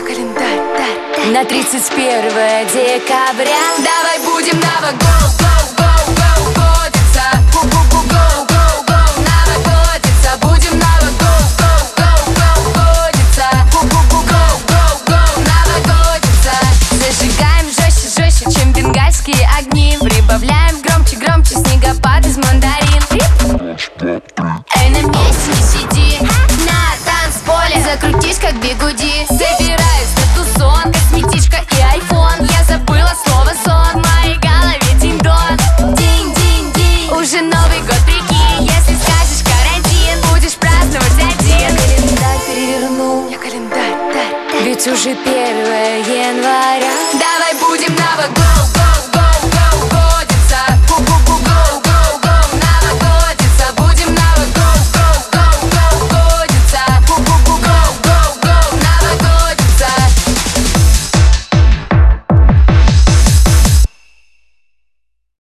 на 31 декабря. Давай будем новогодиться, новогодиться, будем новогодиться, новогодиться. Зажигаем жестче, жестче, чем бенгальские огни. Прибавляем громче, громче, снегопад из мандарин. Эй, на месте не сиди, на танцполе закрутись, как бигуди. Собираюсь на тузон, косметичка и айфон. Я забыла слово сон, в моей голове динь-дон. Динь-динь-динь, уже Новый год, прикинь. Если скажешь карантин, будешь праздновать один. Я календарь переверну, ведь уже 1